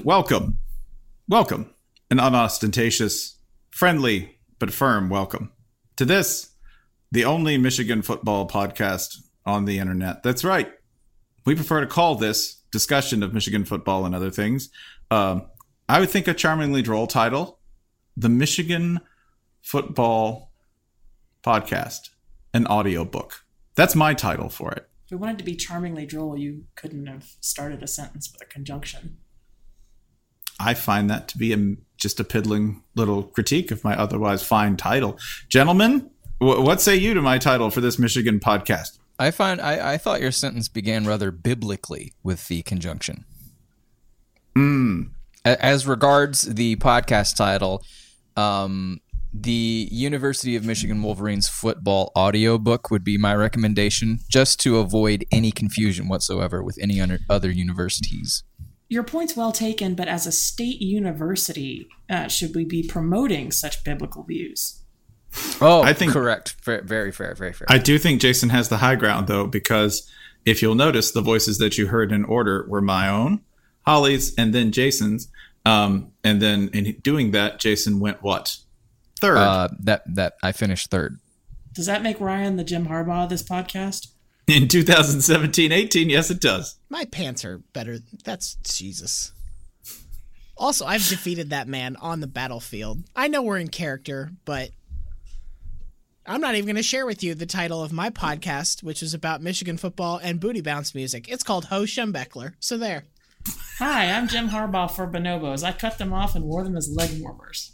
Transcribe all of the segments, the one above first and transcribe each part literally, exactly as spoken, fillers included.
welcome, welcome, an unostentatious, friendly, but firm welcome to this, the only Michigan football podcast on the internet. That's right. We prefer to call this discussion of Michigan football and other things. Um, I would think a charmingly droll title, the Michigan Football Podcast, an audiobook. That's my title for it. If we wanted to be charmingly droll, you couldn't have started a sentence with a conjunction. I find that to be a, just a piddling little critique of my otherwise fine title. Gentlemen, w- what say you to my title for this Michigan podcast? I find I, I thought your sentence began rather biblically with the conjunction. Mm. As regards the podcast title, um, the University of Michigan Wolverines football audiobook would be my recommendation, just to avoid any confusion whatsoever with any other universities. Your point's well taken, but as a state university, uh, should we be promoting such biblical views? Oh, I think, correct. Very fair, very fair. I do think Jason has the high ground, though, because if you'll notice, the voices that you heard in order were my own, Holly's, and then Jason's. Um, and then in doing that, Jason went what? Third. Uh, that that I finished third. Does that make Ryan the Jim Harbaugh of this podcast? In two thousand seventeen eighteen, yes, it does. My pants are better. That's Jesus. Also, I've defeated that man on the battlefield. I know we're in character, but I'm not even going to share with you the title of my podcast, which is about Michigan football and booty bounce music. It's called Ho Schembeckler. So there. Hi, I'm Jim Harbaugh for Bonobos. I cut them off and wore them as leg warmers.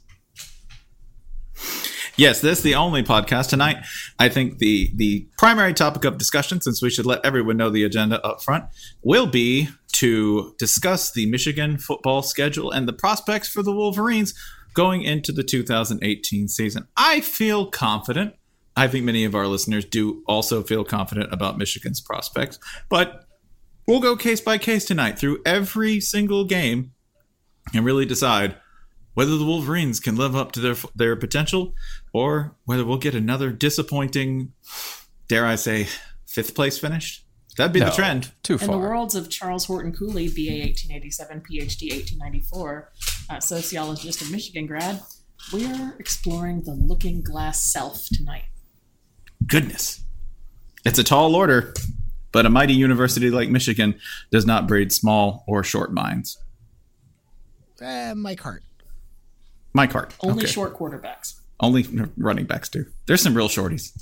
Yes, this is the only podcast tonight. I think the the primary topic of discussion, since we should let everyone know the agenda up front, will be to discuss the Michigan football schedule and the prospects for the Wolverines going into the two thousand eighteen season. I feel confident. I think many of our listeners do also feel confident about Michigan's prospects, but we'll go case by case tonight through every single game and really decide whether the Wolverines can live up to their their potential or whether we'll get another disappointing, dare I say, fifth place finish. That'd be no, the trend. Too far. In the worlds of Charles Horton Cooley, B A eighteen eighty-seven, P H D eighteen ninety-four, uh, sociologist and Michigan grad, we are exploring the looking glass self tonight. Goodness. It's a tall order, but a mighty university like Michigan does not breed small or short minds. Uh, Mike Hart. Mike Hart. Only okay. short quarterbacks. Only running backs, too. There's some real shorties.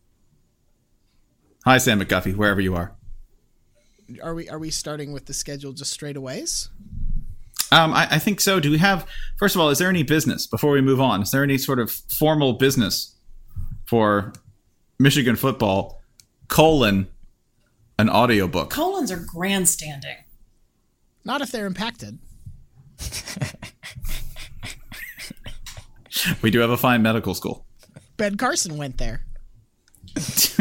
Hi, Sam McGuffey, wherever you are. Are we are we starting with the schedule just straight aways? Um, I, I think so. Do we have, first of all, is there any business before we move on? Is there any sort of formal business for Michigan football, colon, an audiobook? Colons are grandstanding. Not if they're impacted. We do have a fine medical school. Ben Carson went there. It's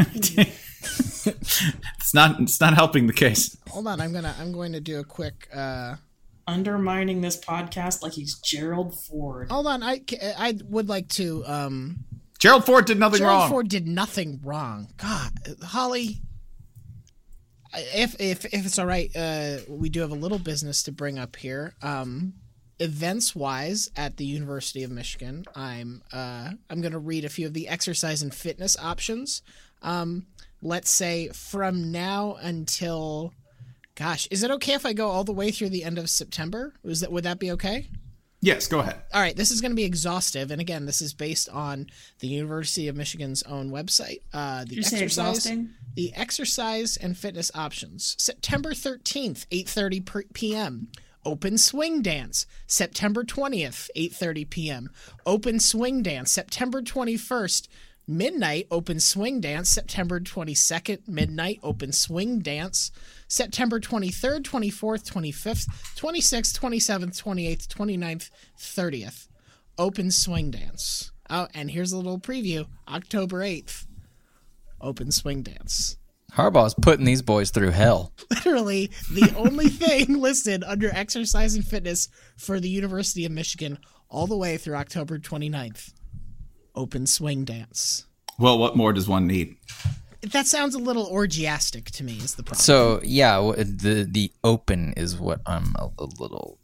not it's not helping the case. Hold on, I'm gonna I'm going to do a quick uh undermining this podcast like he's Gerald Ford. Hold on, I I would like to um Gerald Ford did nothing Gerald wrong. Ford did nothing wrong. God, Holly, if if if it's all right, uh we do have a little business to bring up here. Um Events wise at the University of Michigan, I'm uh, I'm going to read a few of the exercise and fitness options. Um, let's say from now until, gosh, is it okay if I go all the way through the end of September? Was that would that be okay? Yes, go ahead. All right, this is going to be exhaustive, and again, this is based on the University of Michigan's own website. Uh, the Did you say exhausting? The exercise and fitness options. September thirteenth, eight thirty p.m. Open swing dance, September twentieth, eight thirty p.m. Open swing dance, September twenty-first, midnight. Open swing dance, September twenty-second, midnight. Open swing dance, September twenty-third, twenty-fourth, twenty-fifth, twenty-sixth, twenty-seventh, twenty-eighth, twenty-ninth, thirtieth. Open swing dance. Oh, and here's a little preview. October eighth, open swing dance. Harbaugh's putting these boys through hell. Literally the only thing listed under exercise and fitness for the University of Michigan all the way through October twenty-ninth. Open swing dance. Well, what more does one need? That sounds a little orgiastic to me is the problem. So, yeah, the the open is what I'm a, a little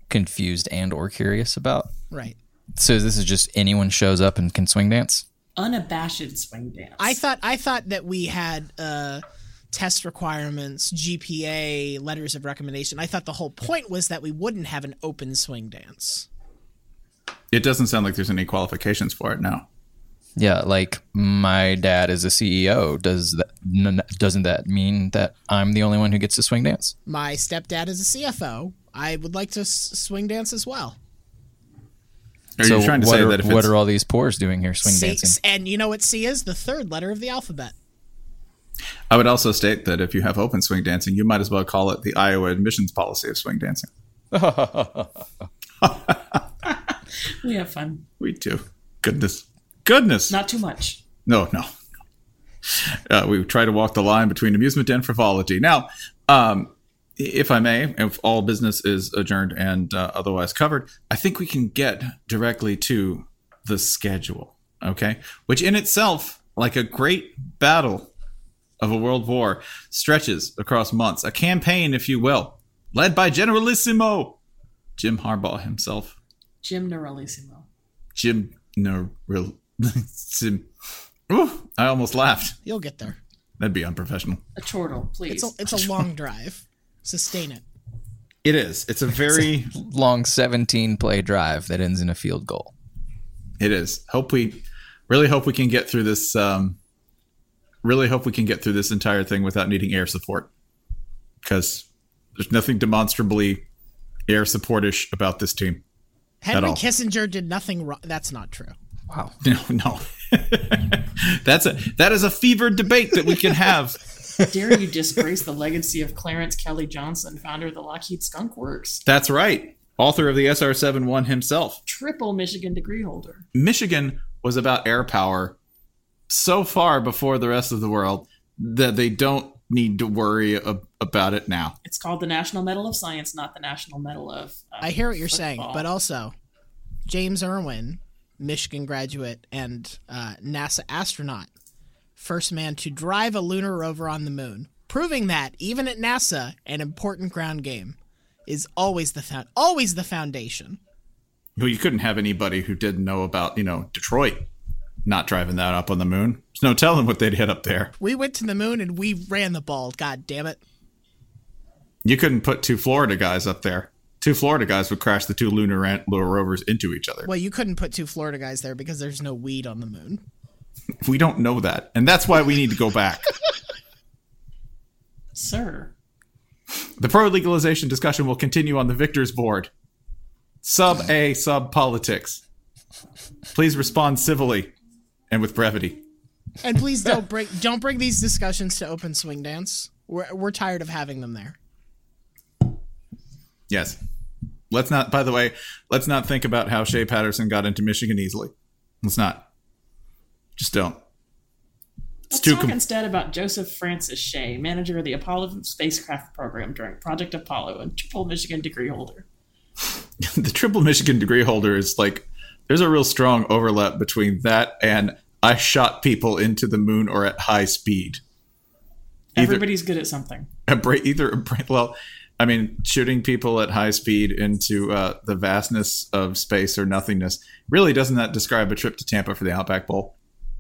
confused and or curious about. Right. So this is just anyone shows up and can swing dance? Unabashed swing dance. I thought I thought that we had uh, test requirements, G P A, letters of recommendation. I thought the whole point was that we wouldn't have an open swing dance. It doesn't sound like there's any qualifications for it now. Yeah, like my dad is a C E O. Does that n- doesn't that mean that I'm the only one who gets to swing dance? My stepdad is a C F O. I would like to s- swing dance as well. Are so you trying to what say are, that if what it's, are all these pores doing here swing C- dancing? And you know what C is? The third letter of the alphabet. I would also state that if you have open swing dancing, you might as well call it the Iowa admissions policy of swing dancing. We have fun. We do. Goodness. Goodness. Not too much. No, no. Uh, we try to walk the line between amusement and frivolity. Now, um, if I may, if all business is adjourned and uh, otherwise covered, I think we can get directly to the schedule, okay? Which in itself, like a great battle of a world war, stretches across months. A campaign, if you will, led by Generalissimo Jim Harbaugh himself. Jim Nerolissimo. Jim Neril. Jim. Ooh, I almost laughed. You'll get there. That'd be unprofessional. A chortle, please. It's a, it's a long drive. Sustain it. It is. It's a very. Long seventeen play drive that ends in a field goal. It is. Hope we, really hope we can get through this. Um, really hope we can get through this entire thing without needing air support, because there's nothing demonstrably air supportish about this team. Henry all. Kissinger did nothing wrong. That's not true. Wow. No, no. That's a that is a fevered debate that we can have. Dare you disgrace the legacy of Clarence Kelly Johnson, founder of the Lockheed Skunk Works? That's right. Author of the S R seventy-one himself. Triple Michigan degree holder. Michigan was about air power so far before the rest of the world that they don't need to worry ab- about it now. It's called the National Medal of Science, not the National Medal of uh, I hear what you're football. saying, but also James Irwin, Michigan graduate and uh, NASA astronaut, first man to drive a lunar rover on the moon, proving that even at NASA, an important ground game is always the found, always the foundation. Well, you couldn't have anybody who didn't know about, you know, Detroit not driving that up on the moon. There's no telling what they'd hit up there. We went to the moon and we ran the ball. God damn it. You couldn't put two Florida guys up there. Two Florida guys would crash the two lunar, ran- lunar rovers into each other. Well, you couldn't put two Florida guys there because there's no weed on the moon. We don't know that. And that's why we need to go back. Sir. The pro-legalization discussion will continue on the victor's board. Sub A, sub politics. Please respond civilly and with brevity. And please don't bring don't bring these discussions to Open Swing Dance. We're we're tired of having them there. Yes. Let's not, by the way, let's not think about how Shea Patterson got into Michigan easily. Let's not. Just don't. It's Let's too talk com- instead about Joseph Francis Shea, manager of the Apollo spacecraft program during Project Apollo and triple Michigan degree holder. The triple Michigan degree holder is like, there's a real strong overlap between that and I shot people into the moon or at high speed. Either, Everybody's good at something. a bra- either, a bra- well, I mean, shooting people at high speed into uh, the vastness of space or nothingness, really doesn't that describe a trip to Tampa for the Outback Bowl?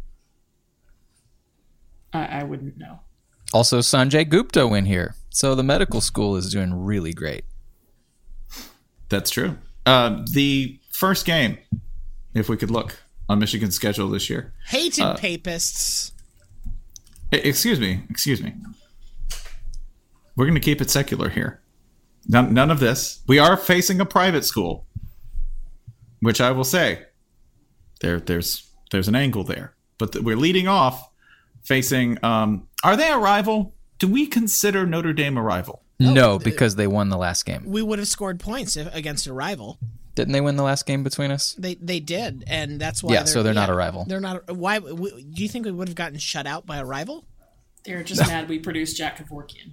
I, I wouldn't know. Also, Sanjay Gupta went here. So the medical school is doing really great. That's true. Uh, the first game, if we could look on Michigan's schedule this year. Hated Uh, papists. E- Excuse me. Excuse me. We're going to keep it secular here. None, none of this. We are facing a private school, which I will say, there, there's there's an angle there. But th- we're leading off facing. Um, are they a rival? Do we consider Notre Dame a rival? No, because they won the last game. We would have scored points if, against a rival. Didn't they win the last game between us? They they did, and that's why. Yeah, so they're not a rival. They're not. A, why? W- do you think we would have gotten shut out by a rival? They're just mad we produced Jack Kevorkian.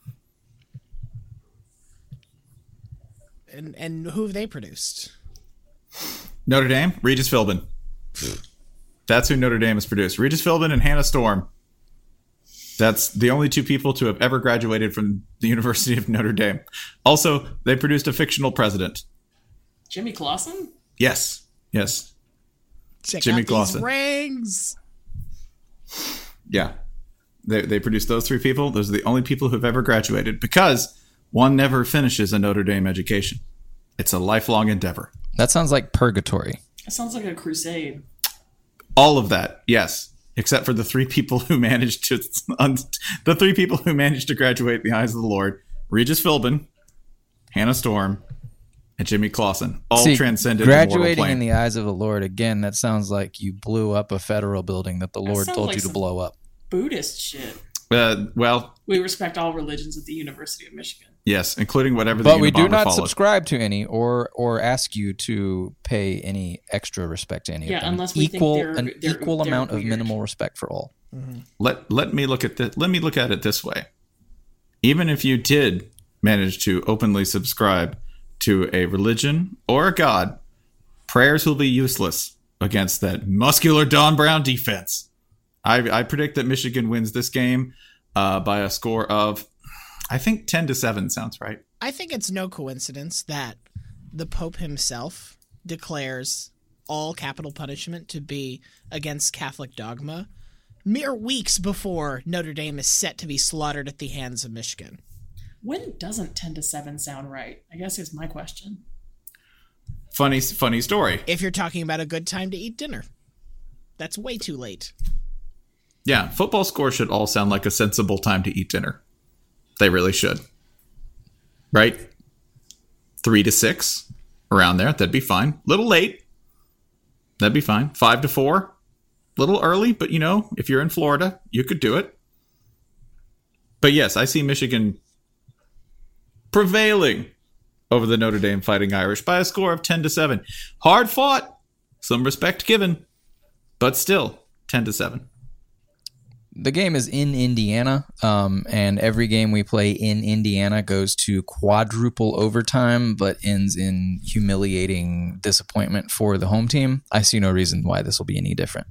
And and who have they produced? Notre Dame, Regis Philbin. That's who Notre Dame has produced. Regis Philbin and Hannah Storm. That's the only two people to have ever graduated from the University of Notre Dame. Also, they produced a fictional president. Jimmy Clausen? Yes. Yes. Check Jimmy out Clausen. these rings. Yeah. They, they produced those three people. Those are the only people who've ever graduated because one never finishes a Notre Dame education. It's a lifelong endeavor. That sounds like purgatory. That sounds like a crusade. All of that, yes, except for the three people who managed to un, the three people who managed to graduate in the eyes of the Lord: Regis Philbin, Hannah Storm, and Jimmy Clausen. All See, transcended the mortal graduating plane. in the eyes of the Lord. Again, that sounds like you blew up a federal building that the That Lord sounds told like you to some- blow up. Buddhist shit. Uh, well, We respect all religions at the University of Michigan. yes, including whatever. But the we do Unabomber not followed. subscribe to any or or ask you to pay any extra respect to any Yeah, of them. unless we think equal they're- an they're- equal they're amount of weird. minimal respect for all. Let let me look at this. Let me look at it this way. Even if you did manage to openly subscribe to a religion or a god, prayers will be useless against that muscular Don Brown defense. I, I predict that Michigan wins this game uh, by a score of, I think ten to seven sounds right. I think it's no coincidence that the Pope himself declares all capital punishment to be against Catholic dogma mere weeks before Notre Dame is set to be slaughtered at the hands of Michigan. When doesn't ten to seven sound right? I guess is my question. Funny funny story. If you're talking about a good time to eat dinner, that's way too late. Yeah, football scores should all sound like a sensible time to eat dinner. They really should. Right? Three to six, around there. That'd be fine. Little late. That'd be fine. Five to four. Little early, but you know, if you're in Florida, you could do it. But yes, I see Michigan prevailing over the Notre Dame Fighting Irish by a score of ten to seven. Hard fought. Some respect given. But still, ten to seven. The game is in Indiana, um, and every game we play in Indiana goes to quadruple overtime, but ends in humiliating disappointment for the home team. I see no reason why this will be any different.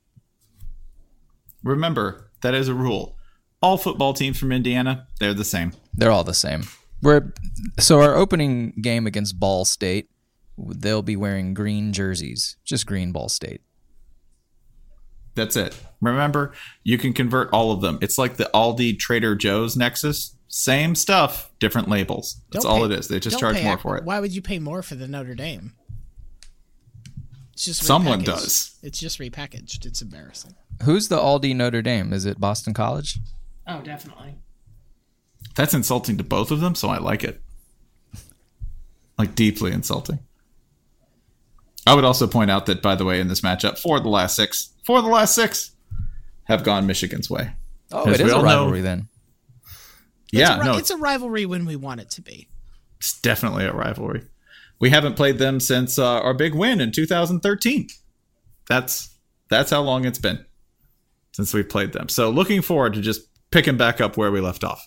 Remember, that is a rule. All football teams from Indiana, they're the same. They're all the same. We're so our opening game against Ball State, they'll be wearing green jerseys, just green Ball State. That's it. Remember, you can convert all of them. It's like the Aldi Trader Joe's Nexus. Same stuff, different labels. That's Don't all pay- it is. They just don't charge pay more ac- for it. Why would you pay more for the Notre Dame? It's just Someone repackaged. does. It's just repackaged. It's embarrassing. Who's the Aldi Notre Dame? Is it Boston College? Oh, definitely. That's insulting to both of them, so I like it. Like, deeply insulting. I would also point out that, by the way, in this matchup, four of the last six, four of the last six have gone Michigan's way. Oh, As it is we a all know- rivalry then. Yeah, it's a, ri- no, it's a rivalry when we want it to be. it's definitely a rivalry. We haven't played them since uh, our big win in two thousand thirteen. That's that's how long it's been since we've played them. So looking forward to just picking back up where we left off.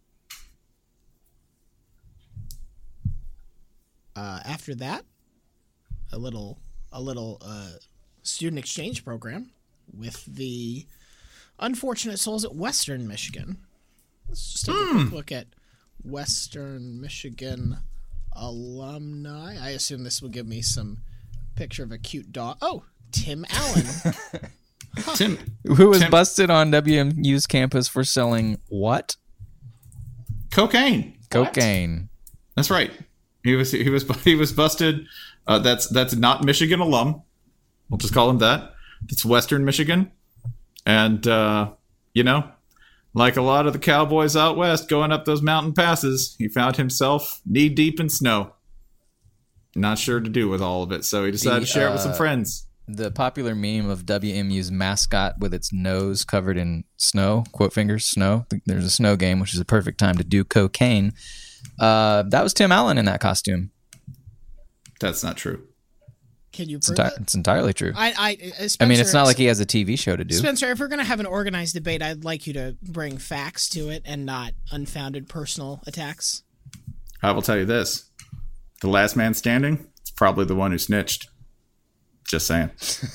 Uh, after that, a little a little uh, student exchange program with the unfortunate souls at Western Michigan. Let's just take a quick look at Western Michigan alumni. I assume this will give me some picture of a cute dog. Oh, Tim Allen. Tim, Who was Tim- busted on W M U's campus for selling what? cocaine. Cocaine. That's right. He was he was he was busted. Uh, that's that's not Michigan alum. We'll just call him that. It's Western Michigan, and uh, you know, like a lot of the cowboys out west going up those mountain passes, he found himself knee deep in snow. Not sure to do with all of it, so he decided The, to share it with some uh, friends. The popular meme of W M U's mascot with its nose covered in snow, quote fingers, snow. There's a snow game, which is a perfect time to do cocaine. Uh, that was Tim Allen in that costume. That's not true. Can you It's, prove enti- it? it's entirely true. I, I, uh, Spencer, I mean, it's not like he has a T V show to do. Spencer, if we're going to have an organized debate, I'd like you to bring facts to it and not unfounded personal attacks. I will tell you this: the last man standing is probably the one who snitched. Just saying.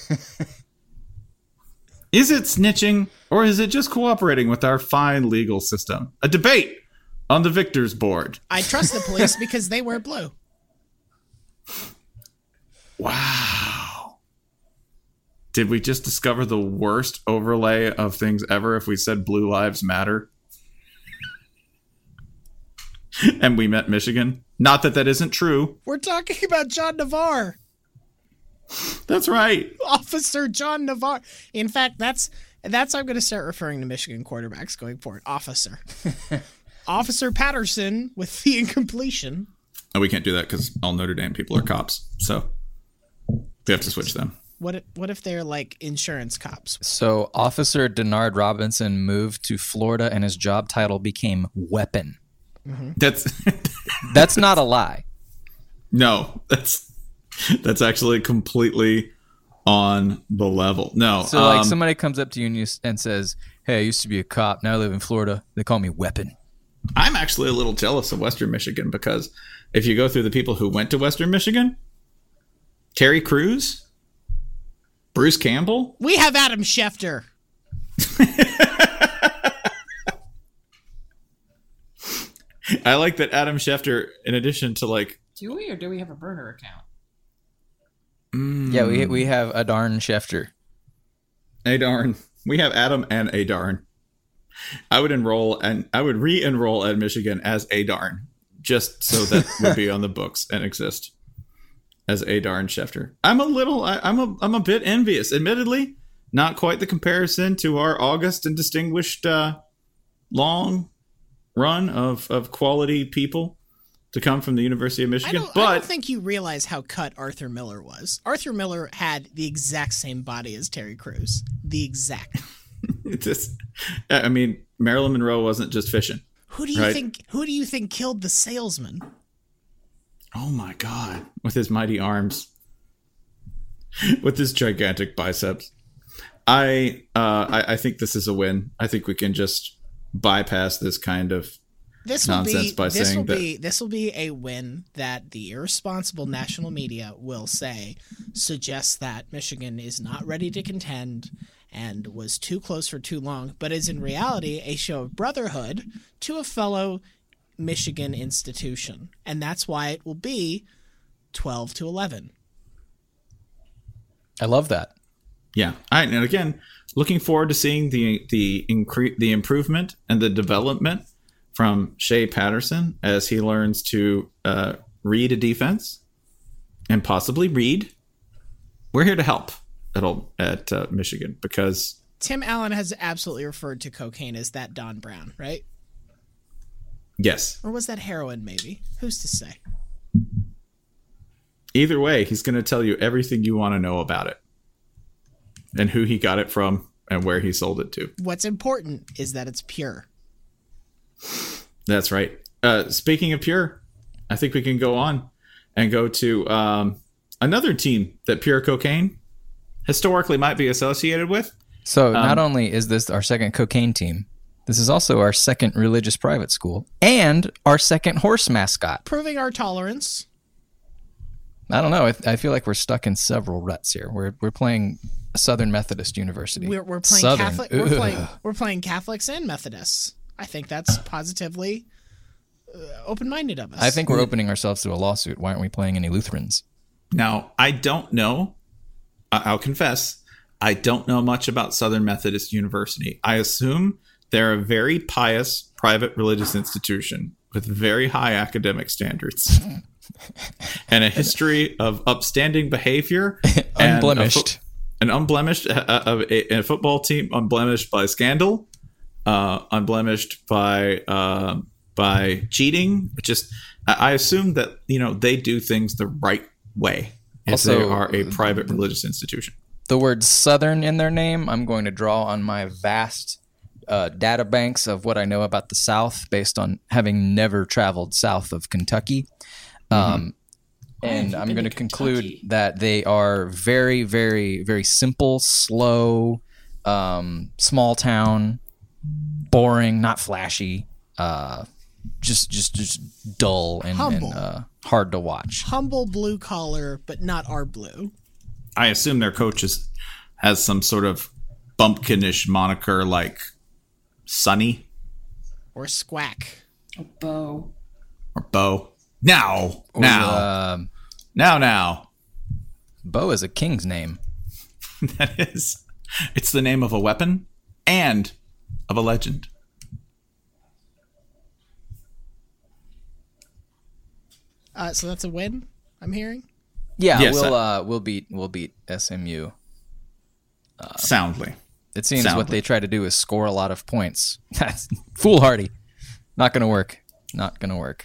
Is it snitching, or is it just cooperating with our fine legal system? A debate on the victor's board. I trust the police because they wear blue. Wow. Did we just discover the worst overlay of things ever if we said Blue Lives Matter? And we met Michigan? Not that that isn't true. We're talking about John Navarre. That's right. Officer John Navarre. In fact, that's that's how I'm going to start referring to Michigan quarterbacks going forward. Officer. Officer Patterson with the incompletion. And we can't do that because all Notre Dame people are cops. So we have to switch them. What if, what if they're like insurance cops? So Officer Denard Robinson moved to Florida and his job title became weapon. Mm-hmm. That's That's not a lie. no, that's that's actually completely on the level. No. So like um, somebody comes up to you and, you and says, hey, I used to be a cop. Now I live in Florida. They call me weapon. I'm actually a little jealous of Western Michigan because if you go through the people who went to Western Michigan, Terry Crews, Bruce Campbell. We have Adam Schefter. I like that Adam Schefter, in addition to like... Do we or do we have a burner account? Mm, Yeah, we we have a darn Schefter. a darn. We have Adam and a darn. I would enroll and I would re-enroll at Michigan as a darn, just so that would be on the books and exist as a darn Schefter. I'm a little, I, I'm a, I'm a bit envious. Admittedly, not quite the comparison to our august and distinguished uh, long run of of quality people to come from the University of I Michigan, don't, but I don't think you realize how cut Arthur Miller was. Arthur Miller had the exact same body as Terry Crews. The exact. it's just, I mean, Marilyn Monroe wasn't just fishing. Who do you Right. think? Who do you think killed the salesman? Oh my God. With his mighty arms. With his gigantic biceps. I, uh, I I think this is a win. I think we can just bypass this kind of This will nonsense be by this saying will that- be this will be a win that the irresponsible national media will say suggests that Michigan is not ready to contend and was too close for too long, but is in reality a show of brotherhood to a fellow Michigan institution. And that's why it will be twelve to eleven. I love that. Yeah. I, and again, looking forward to seeing the the incre- the improvement and the development from Shea Patterson as he learns to uh, read a defense and possibly read. We're here to help at all, at uh, Michigan because Tim Allen has absolutely referred to cocaine as that Don Brown, right? yes, Or was that heroin maybe? Who's to say? either way, he's going to tell you everything you want to know about it and who he got it from and where he sold it to. What's important is that it's pure. That's right. Uh, speaking of pure, I think we can go on and go to um, another team that pure cocaine historically might be associated with. So not only is this our second cocaine team, this is also our second religious private school and our second horse mascot. Proving our tolerance. I don't know. I, I feel like we're stuck in several ruts here. We're we're playing Southern Methodist University. We're, we're playing Southern. Catholic. We're Ugh. playing. We're playing Catholics and Methodists. I think that's positively uh, open-minded of us. I think we're opening ourselves to a lawsuit. Why aren't we playing any Lutherans? Now, I don't know. I- I'll confess, I don't know much about Southern Methodist University. I assume they're a very pious private religious institution with very high academic standards and a history of upstanding behavior. and a fo- Unblemished. An unblemished, uh, uh, a, a football team unblemished by scandal, uh, unblemished by uh, by cheating. Just, I I assume that you know they do things the right way. If they Also- are a private religious institution. The word Southern in their name, I'm going to draw on my vast uh, data banks of what I know about the South based on having never traveled south of Kentucky. Um, and have you I'm been going to to conclude Kentucky? that they are very, very, very simple, slow, um, small town, boring, not flashy, uh, just, just, just dull and, and Humble. uh, hard to watch. humble blue collar, but not our blue. I assume their coach is, has some sort of bumpkinish moniker like Sonny Or squack. A bow. or Bo. Now, Or, now, um, now, now. Bo is a king's name. That is. It's the name of a weapon and of a legend. Uh, so that's a win, I'm hearing. Yeah, Yes, we'll I- uh, we'll beat we'll beat S M U. Soundly. It seems Soundly. what they try to do is score a lot of points. That's foolhardy. Not going to work. Not going to work.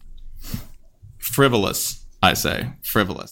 Frivolous, I say. Frivolous.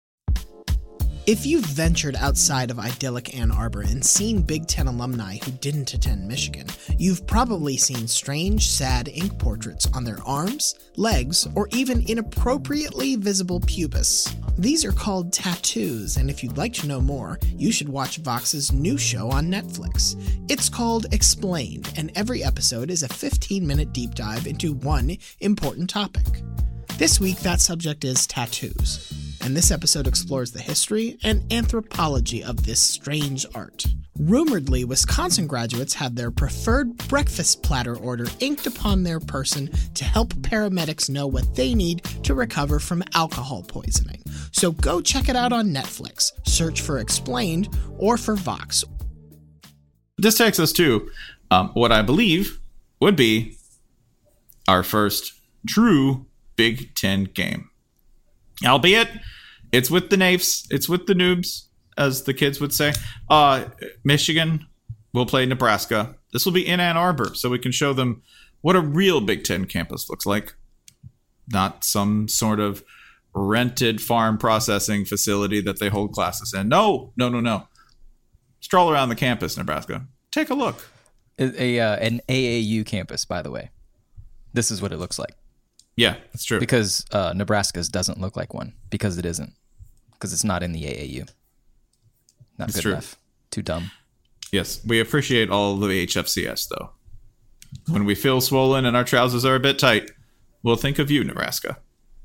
If you've ventured outside of idyllic Ann Arbor and seen Big Ten alumni who didn't attend Michigan, you've probably seen strange, sad ink portraits on their arms, legs, or even inappropriately visible pubis. These are called tattoos, and if you'd like to know more, you should watch Vox's new show on Netflix. It's called Explained, and every episode is a fifteen-minute deep dive into one important topic. This week, that subject is tattoos, and this episode explores the history and anthropology of this strange art. Rumoredly, Wisconsin graduates had their preferred breakfast platter order inked upon their person to help paramedics know what they need to recover from alcohol poisoning. So go check it out on Netflix, search for Explained or for Vox. This takes us to um, what I believe would be our first true Big Ten game. Albeit, it's with the naifs, it's with the noobs, as the kids would say. Uh, Michigan will play Nebraska. This will be in Ann Arbor, so we can show them what a real Big Ten campus looks like. Not some sort of rented farm processing facility that they hold classes in. No, no, no, no. Stroll around the campus, Nebraska. Take a look. A, a uh, an A A U campus, by the way. This is what it looks like. Yeah, that's true. Because uh, Nebraska's doesn't look like one. Because it isn't. Because it's not in the A A U. Not That's good true. enough. Too dumb. Yes, we appreciate all the H F C S, though. When we feel swollen and our trousers are a bit tight, we'll think of you, Nebraska.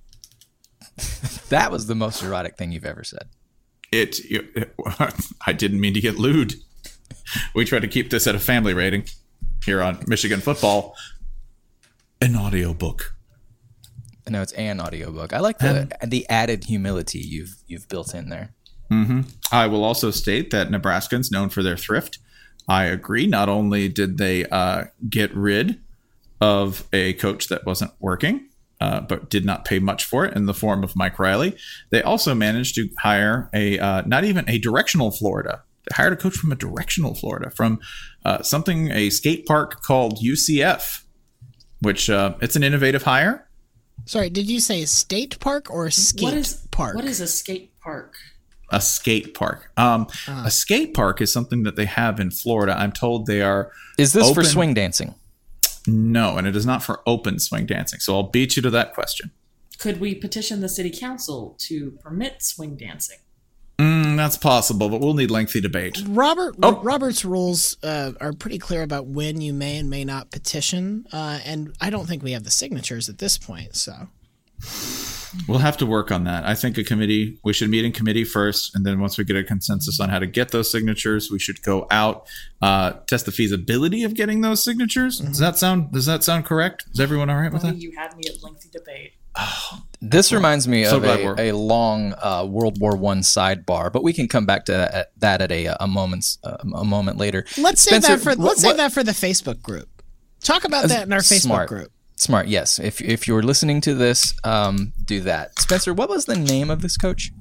That was the most erotic thing you've ever said. It, it I didn't mean to get lewd. We try to keep this at a family rating here on Michigan Football. An audiobook. No, it's an audiobook. I like the the added humility you've you've built in there. Mm-hmm. I will also state that Nebraskans known for their thrift. I agree. Not only did they uh, get rid of a coach that wasn't working, uh, but did not pay much for it in the form of Mike Riley, they also managed to hire a uh, not even a directional Florida. They hired a coach from a directional Florida, from uh, something, a skate park called U C F, which uh, it's an innovative hire. Sorry, did you say state park or skate what is, park? What is a skate park? A skate park. Um, Ah. A skate park is something that they have in Florida. I'm told they are Is this for open- swing dancing? No, and it is not for open swing dancing. So I'll beat you to that question. Could we petition the city council to permit swing dancing? Mm, that's possible, but we'll need lengthy debate. Robert Oh. Robert's rules uh, are pretty clear about when you may and may not petition, uh, and I don't think we have the signatures at this point. So We'll have to work on that. I think a committee, we should meet in committee first, and then once we get a consensus on how to get those signatures, we should go out, uh, test the feasibility of getting those signatures. Does that sound? Does that sound correct? Is everyone all right with Well, that? you had me at lengthy debate. This reminds me So of glad we're- a, a long uh, World War One sidebar, but we can come back to that, that at a, a moment's uh, a moment later. let's save Spencer, that for wh- let's save what- that for the Facebook group. Talk about that in our Facebook Smart. group. Smart, yes. If if you're listening to this, um, do that. Spencer, what was the name of this coach?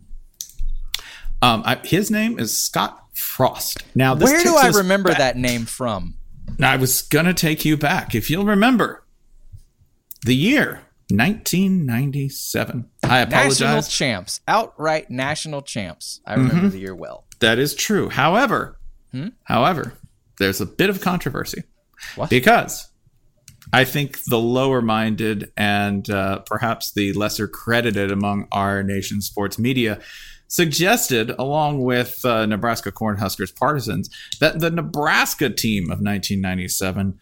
Um, I, his name is Scott Frost. Now, this Where do takes I us remember back- that name from? I was gonna take you back, if you'll remember, the year nineteen ninety-seven. I apologize. National champs, outright national champs. I remember Mm-hmm. the year well. That is true. However, Hmm? however, there's a bit of controversy What? because I think the lower-minded and uh, perhaps the lesser credited among our nation's sports media suggested, along with uh, Nebraska Cornhuskers partisans, that the Nebraska team of nineteen ninety-seven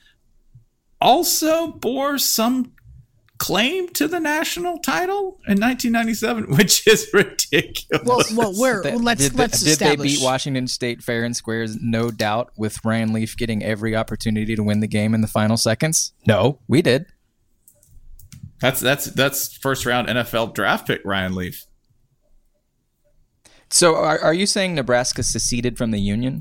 also bore some claim to the national title in nineteen ninety-seven, which is ridiculous. Well, well, where Th- let's did, let's did they establish. beat Washington State fair and square? No doubt, with Ryan Leaf getting every opportunity to win the game in the final seconds. No, we did. That's that's that's first round N F L draft pick Ryan Leaf. So are, are you saying Nebraska seceded from the Union?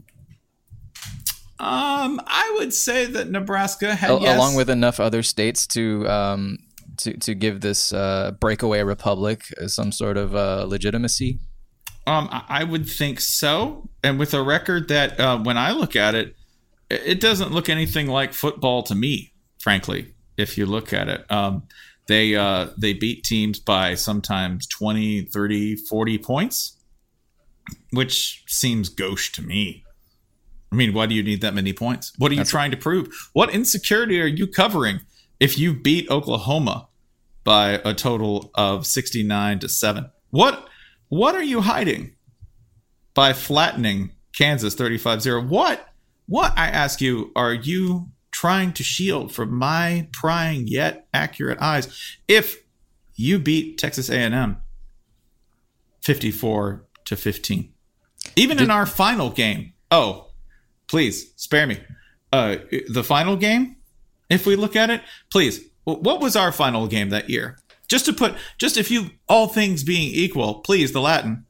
Um, I would say that Nebraska had, A- yes. along with enough other states to um, to to give this uh, breakaway republic some sort of uh, legitimacy. Um, I I would think so. And with a record that, uh, when I look at it, it doesn't look anything like football to me, frankly, if you look at it. Um, they uh, they beat teams by sometimes twenty, thirty, forty points, which seems gauche to me. I mean, why do you need that many points? What are you That's trying to prove? What insecurity are you covering if you beat Oklahoma by a total of sixty-nine to seven? What what are you hiding by flattening Kansas thirty-five zero? What what I ask you, are you trying to shield from my prying yet accurate eyes if you beat Texas A and M fifty-four to fifteen? Even in our final game. Oh, please spare me. Uh, the final game, if we look at it, please. What was our final game that year? Just to put, just if you, all things being equal, please, the Latin.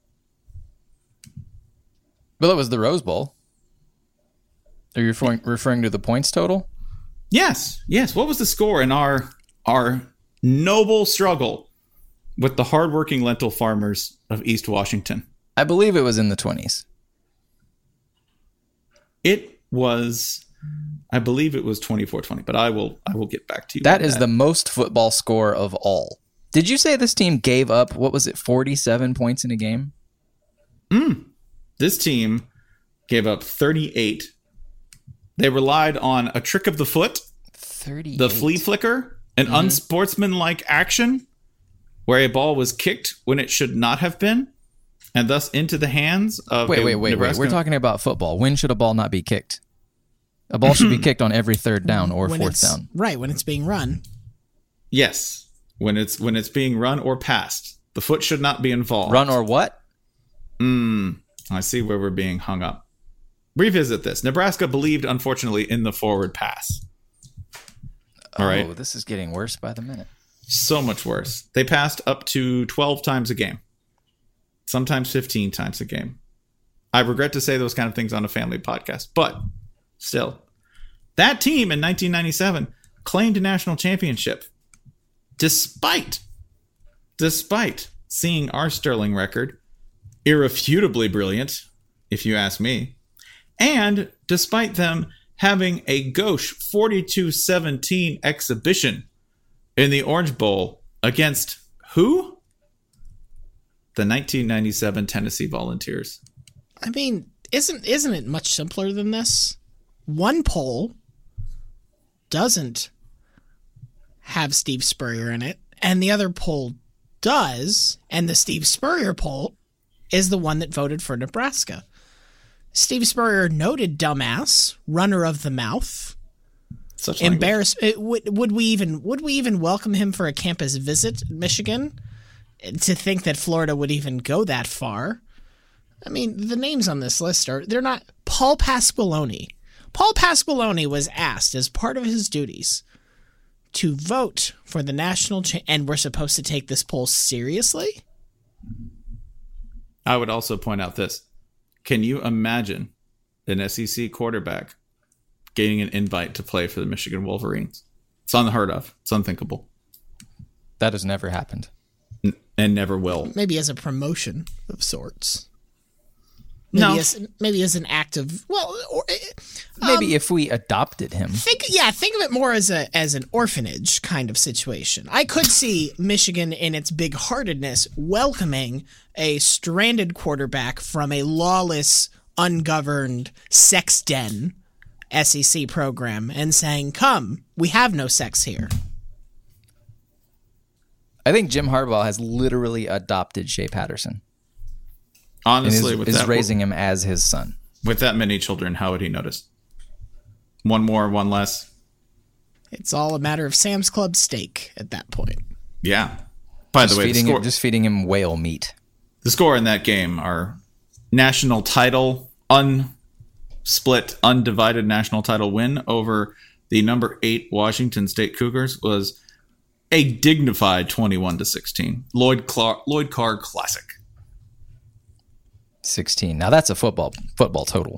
Well, it was the Rose Bowl. Are you referring, referring to the points total? Yes, yes. What was the score in our our noble struggle with the hardworking lentil farmers of East Washington? I believe it was in the twenties. It was, I believe it was twenty-four twenty, but I will I will get back to you. That on is the most football score of all. Did you say this team gave up, what was it, forty-seven points in a game? Mm. This team gave up thirty-eight. They relied on a trick of the foot, thirty-eight. the flea flicker, an Mm-hmm. unsportsmanlike action where a ball was kicked when it should not have been, and thus into the hands of Wait, a wait, wait, Nebraska. wait. We're talking about football. When should a ball not be kicked? A ball should be kicked on every third down or when fourth it's, down. Right, when it's being run. Yes, when it's when it's being run or passed, the foot should not be involved. Run or what? Mm, I see where we're being hung up. Revisit this. Nebraska believed, unfortunately, in the forward pass. All right. Oh, this is getting worse by the minute. So much worse. They passed up to twelve times a game, sometimes fifteen times a game. I regret to say those kind of things on a family podcast, but still, that team in nineteen ninety-seven claimed a national championship despite, despite seeing our Sterling record irrefutably brilliant, if you ask me. And despite them having a gauche forty-two seventeen exhibition in the Orange Bowl against who? The nineteen ninety-seven Tennessee Volunteers. I mean, isn't isn't it much simpler than this? One poll doesn't have Steve Spurrier in it, and the other poll does, and the Steve Spurrier poll is the one that voted for Nebraska. Steve Spurrier, noted dumbass, runner of the mouth. Such language. Embarrass. It, would, would we even would we even welcome him for a campus visit in Michigan? To think that Florida would even go that far. I mean, the names on this list are they're not. Paul Pasqualoni. Paul Pasqualoni was asked as part of his duties to vote for the national cha- and we're supposed to take this poll seriously? I would also point out this. Can you imagine an S E C quarterback getting an invite to play for the Michigan Wolverines? It's unheard of. It's unthinkable. That has never happened. N- and never will. Maybe as a promotion of sorts. Maybe No. as maybe as an act of well, or, Maybe um, if we adopted him. think yeah, think of it more as a as an orphanage kind of situation. I could see Michigan in its big-heartedness welcoming a stranded quarterback from a lawless, ungoverned sex den S E C program and saying, "Come, we have no sex here." I think Jim Harbaugh has literally adopted Shea Patterson and Honestly, is, with is that raising him as his son. with that many children, how would he notice? One more, one less. It's all a matter of Sam's Club steak at that point. Yeah. By Just the way, the feeding, score, him, just feeding him whale meat. the score in that game, our national title, unsplit, undivided national title win over the number eight Washington State Cougars, was a dignified twenty-one to sixteen. Lloyd Clark, Lloyd Carr classic. sixteen. Now that's a football football total.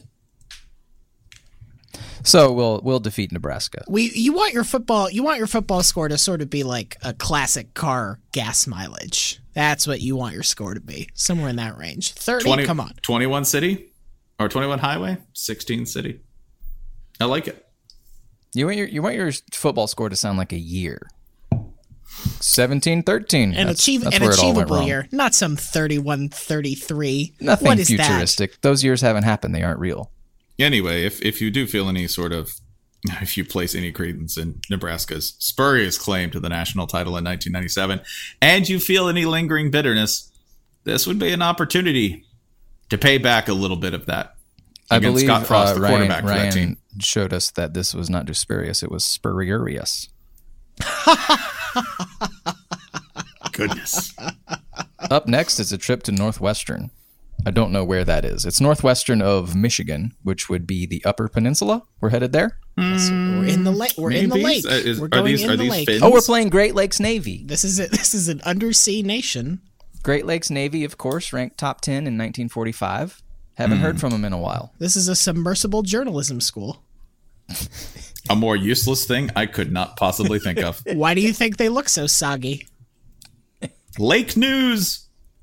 So we'll we'll defeat Nebraska. We you want your football you want your football score to sort of be like a classic car gas mileage. That's what you want your score to be. Somewhere in that range. thirty, twenty, come on. twenty-one city or twenty-one highway, sixteen city. I like it. You want your you want your football score to sound like a year. seventeen thirteen. An, that's, achieve, that's an where it all went achievable wrong. year, not some thirty-one thirty-three. Nothing what is futuristic. That? Those years haven't happened. They aren't real. Anyway, if, if you do feel any sort of, if you place any credence in Nebraska's spurious claim to the national title in nineteen ninety-seven, and you feel any lingering bitterness, this would be an opportunity to pay back a little bit of that. I believe Scott Frost, uh, the Ryan, quarterback for that Ryan team. showed us that this was not just spurious, it was spurious. Goodness. Up next is a trip to Northwestern. I don't know where that is. It's northwestern of Michigan, which would be the Upper Peninsula. We're headed there. Yes, we're in the lake. We're in the Maybe. lake. Uh, is- we're are going these- in are the these lake. fins? Oh, we're playing Great Lakes Navy. This is it. This is an undersea nation. Great Lakes Navy, of course, ranked top ten in nineteen forty-five. Haven't heard from them in a while. This is a submersible journalism school. A more useless thing I could not possibly think of. Why do you think they look so soggy? Lake News.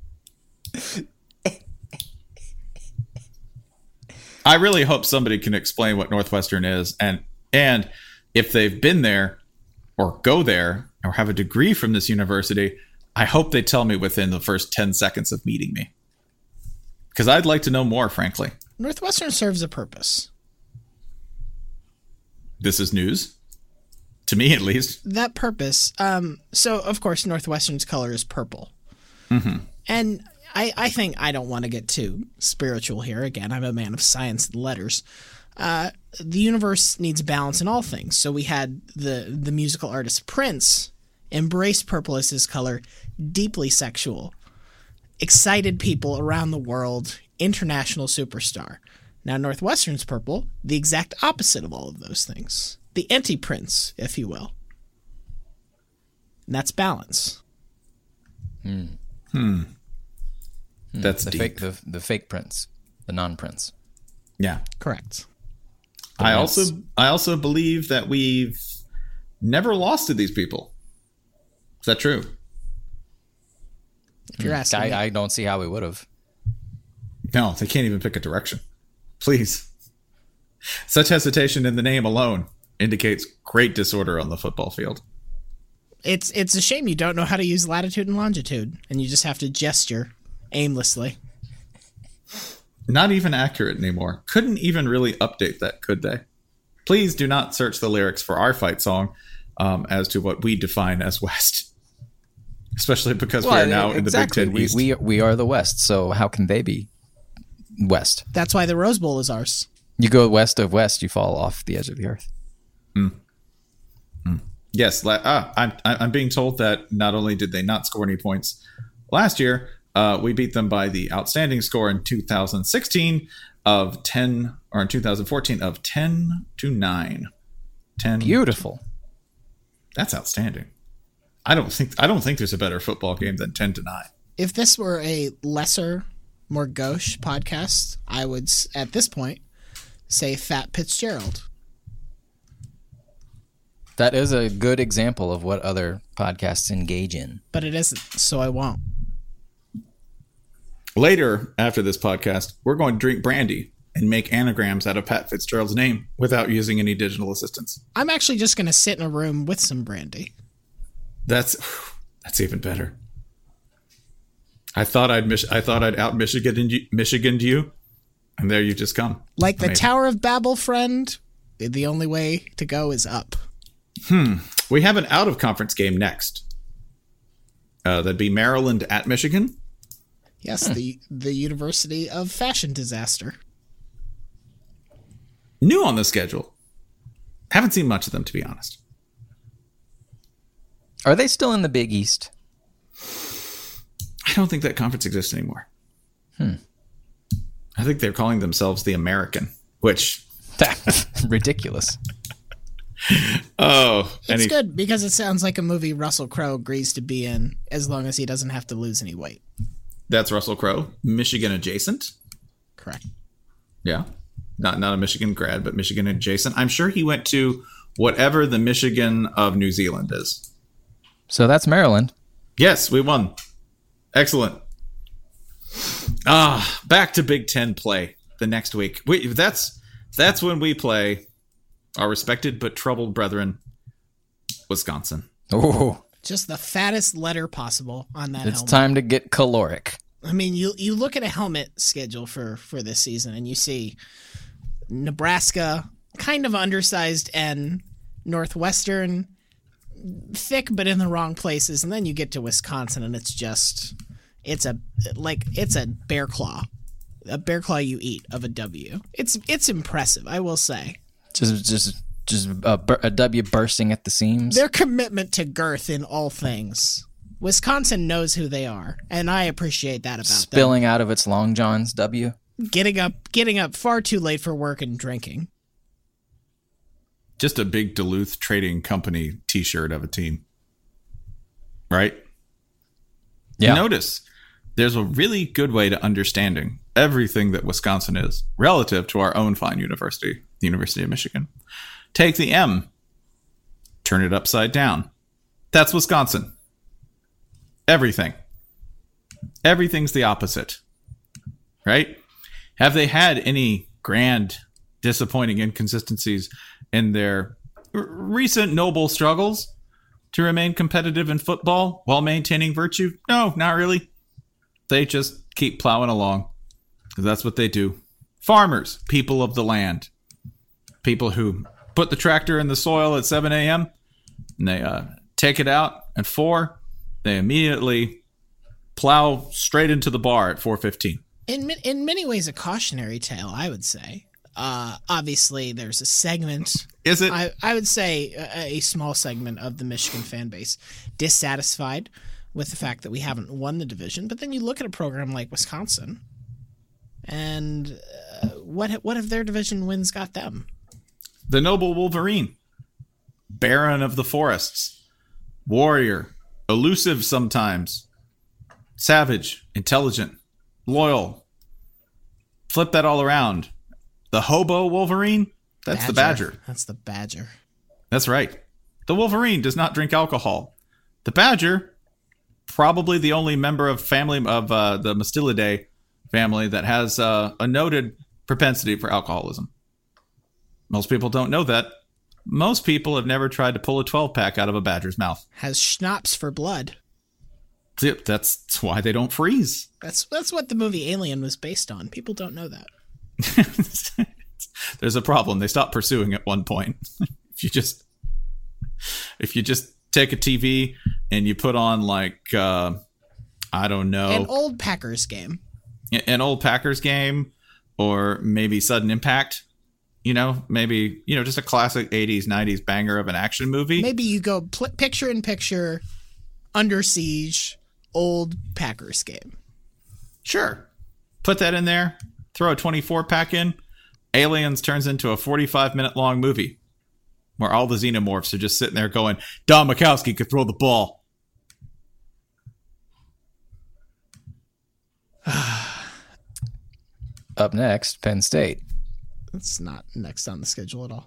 I really hope somebody can explain what Northwestern is, and and if they've been there or go there or have a degree from this university, I hope they tell me within the first ten seconds of meeting me. Because I'd like to know more, frankly. Northwestern serves a purpose. This is news. To me, at least. That purpose. Um, so, of course, Northwestern's color is purple. Mm-hmm. And I, I think I don't want to get too spiritual here. Again, I'm a man of science and letters. Uh, the universe needs balance in all things. So we had the, the musical artist Prince embrace purple as his color, deeply sexual, excited people around the world, international superstar. Now, Northwestern's purple, the exact opposite of all of those things. The anti-Prince, if you will. And that's balance. Hmm. Hmm. That's the deep. fake the, the fake prince, the non-prince. Yeah. Correct. I Yes. also I also believe that we've never lost to these people. Is that true? If you're asking me. I, I don't see how we would have. No, they can't even pick a direction. Please. Such hesitation in the name alone indicates great disorder on the football field. It's it's a shame you don't know how to use latitude and longitude, and you just have to gesture aimlessly. Not even accurate anymore. Couldn't even really update that, could they? Please do not search the lyrics for our fight song um, as to what we define as West. Especially because we are now exactly. in the Big Ten we, East. we we are the West, so how can they be West? That's why the Rose Bowl is ours. You go west of West, you fall off the edge of the earth. Yes, la- ah, I'm, I'm being told that not only did they not score any points last year, uh, we beat them by the outstanding score in two thousand sixteen of ten, or in two thousand fourteen of ten to nine. ten. Beautiful. That's outstanding. I don't think I don't think there's a better football game than ten to nine. If this were a lesser, more gauche podcast, I would, s- at this point, say Fat Fitzgerald. That is a good example of what other podcasts engage in. But it isn't, so I won't. Later, after this podcast, we're going to drink brandy and make anagrams out of Pat Fitzgerald's name without using any digital assistance. I'm actually just going to sit in a room with some brandy. That's that's even better. I thought I'd mich- I thought I'd out Michigan you, Michigan you, and there you just come. Like the Amazing. Tower of Babel, friend, the only way to go is up. We have an out of conference game next. Uh, that'd be Maryland at Michigan. Yes, the the University of Fashion Disaster. New on the schedule. Haven't seen much of them, to be honest. Are they still in the Big East? I don't think that conference exists anymore. Hmm. I think they're calling themselves the American, which Ridiculous. oh, It's any, good because it sounds like a movie Russell Crowe agrees to be in as long as he doesn't have to lose any weight. that's Russell Crowe, Michigan adjacent. Correct. Yeah. Not not a Michigan grad, but Michigan adjacent. I'm sure he went to whatever the Michigan of New Zealand is. So that's Maryland. Yes, we won. Excellent. Ah, back to Big Ten play the next week. We, that's that's when we play our respected but troubled brethren, Wisconsin. Oh, Just the fattest letter possible on that it's helmet. time to get caloric. I mean, you you look at a helmet schedule for, for this season, and you see Nebraska, kind of undersized, and Northwestern, thick but in the wrong places, and then you get to Wisconsin, and it's just, it's a like it's a bear claw, a bear claw you eat of a W. It's it's impressive, I will say. Just, just, just a, bur- a W bursting at the seams. Their commitment to girth in all things. Wisconsin knows who they are, and I appreciate that about them. Spilling out of its long johns. W. Getting up, getting up far too late for work and drinking. Just a big Duluth Trading Company t-shirt of a team. Right? Yeah. Notice there's a really good way to understanding everything that Wisconsin is relative to our own fine university, the University of Michigan. Take the M, turn it upside down. That's Wisconsin. Everything. Everything's the opposite. Right? Have they had any grand, disappointing inconsistencies in their r- recent noble struggles to remain competitive in football while maintaining virtue? No, not really. They just keep plowing along. Because that's what they do. Farmers, people of the land. People who put the tractor in the soil at seven a.m. and they uh, take it out at four. They immediately plow straight into the bar at four fifteen. In ma- in many ways, a cautionary tale, I would say. Uh, obviously, there's a segment. Is it? I, I would say a, a small segment of the Michigan fan base dissatisfied with the fact that we haven't won the division. But then you look at a program like Wisconsin, and uh, what what have their division wins got them? The noble Wolverine. Baron of the forests. Warrior. Elusive sometimes. Savage. Intelligent. Loyal. Flip that all around. The hobo Wolverine? That's the Badger. That's the Badger. That's right. The Wolverine does not drink alcohol. The Badger, probably the only member of family of uh, the Mustelidae family that has uh, a noted propensity for alcoholism. Most people don't know that. Most people have never tried to pull a twelve pack out of a badger's mouth. Has schnapps for blood. Yep, that's why they don't freeze. That's that's what the movie Alien was based on. People don't know that. There's a problem. They stopped pursuing at one point. if you just if you just take a T V and you put on like uh, I don't know, An old Packers game. an old Packers game, or maybe Sudden Impact. You know, maybe, you know, just a classic eighties, nineties banger of an action movie. Maybe you go pl- picture in picture, Under Siege, old Packers game. Sure. Put that in there. Throw a twenty-four pack in. Aliens turns into a forty-five minute long movie where all the xenomorphs are just sitting there going, Don Majkowski could throw the ball. Up next, Penn State. That's not next on the schedule at all.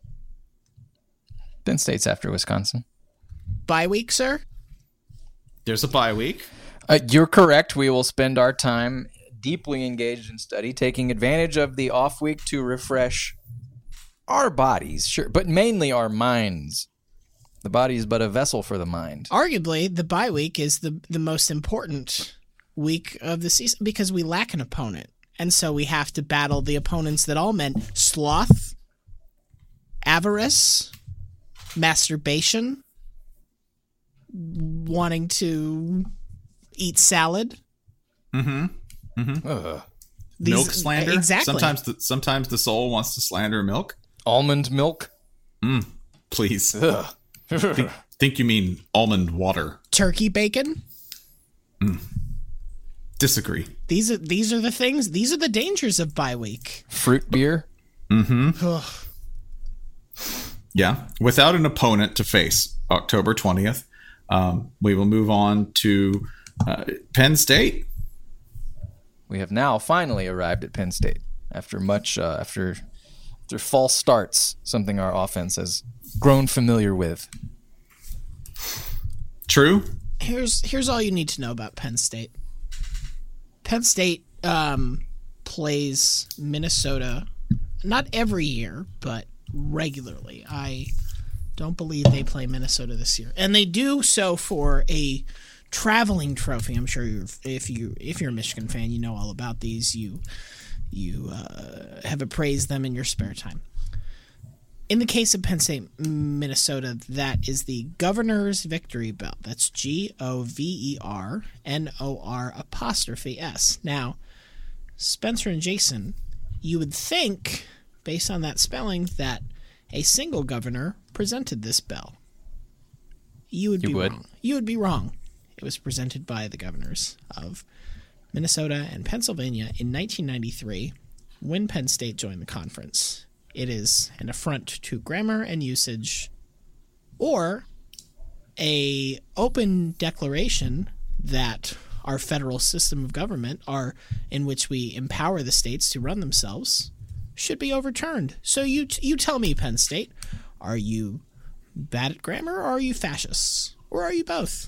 Penn State's after Wisconsin. Bye week, sir? There's a bye week. Uh, you're correct. We will spend our time deeply engaged in study, taking advantage of the off week to refresh our bodies, sure, but mainly our minds. The body is but a vessel for the mind. Arguably, the bye week is the, the most important week of the season because we lack an opponent. And so we have to battle the opponents that all meant sloth, avarice, masturbation, wanting to eat salad. Mm-hmm. Mm-hmm. Ugh. These- Milk slander. Exactly. Sometimes the, sometimes the soul wants to slander milk. Almond milk. Mm, please. Ugh. think, think you mean almond water. Turkey bacon. Disagree. These are these are the things. These are the dangers of bye week. Fruit beer. Mm-hmm. Yeah. Without an opponent to face, October twentieth, um, we will move on to uh, Penn State. we have now finally arrived at Penn State after much uh, after after false starts, something our offense has grown familiar with. True. Here's here's all you need to know about Penn State. Penn State um, plays Minnesota not every year, but regularly. I don't believe they play Minnesota this year, and they do so for a traveling trophy. I'm sure you're, if you if you're a Michigan fan, you know all about these. You you uh, have appraised them in your spare time. In the case of Penn State, Minnesota, that is the Governor's Victory Belt. That's G O V E R N O R apostrophe S. Now, Spencer and Jason, you would think, based on that spelling, that a single governor presented this bell. You would You be would. wrong. You would be wrong. It was presented by the governors of Minnesota and Pennsylvania in nineteen ninety-three when Penn State joined the conference. It is an affront to grammar and usage, or a open declaration that our federal system of government, are in which we empower the states to run themselves, should be overturned. So you you tell me, Penn State, are you bad at grammar, or are you fascists, or are you both?